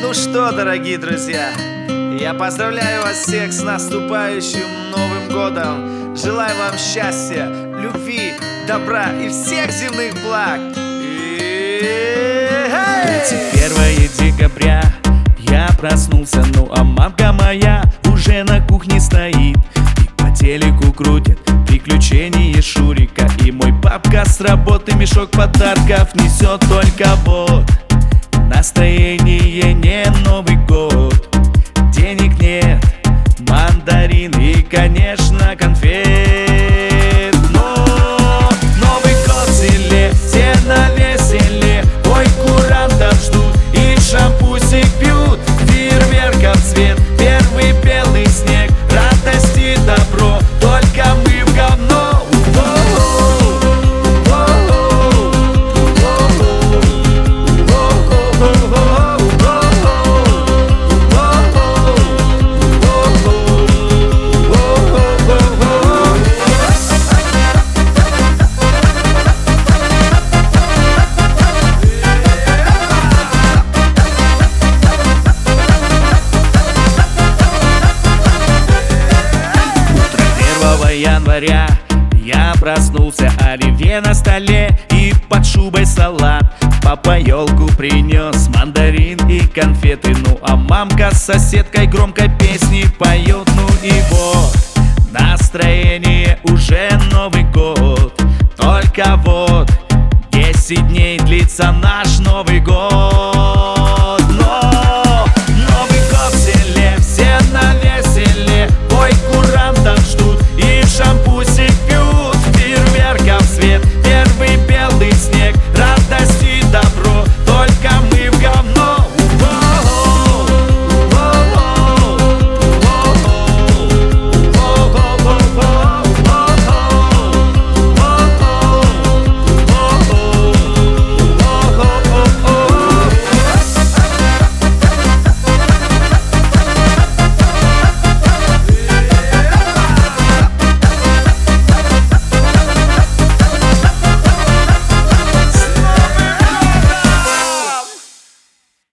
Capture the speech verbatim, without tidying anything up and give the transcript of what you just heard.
Ну что, дорогие друзья, я поздравляю вас всех с наступающим Новым годом. Желаю вам счастья, любви, добра и всех земных благ. тридцать первое декабря я проснулся, ну а мамка моя уже на кухне стоит и по телеку крутит приключения Шурика. И мой папка с работы мешок подарков несет. Только вот настроение не Новый год, денег нет, мандарин и, конечно, конфет. Но Новый год в селе, все на веселе, ой, курантов ждут и шампусик пьют, фейерверков цвет, первый белый снег, радость и добро, только мы в говно. Января я проснулся, оливье на столе и под шубой салат. Папа елку принес, мандарин и конфеты. Ну а мамка с соседкой громко песни поет. Ну и вот настроение, уже Новый год. Только вот десять дней длится наш Новый год.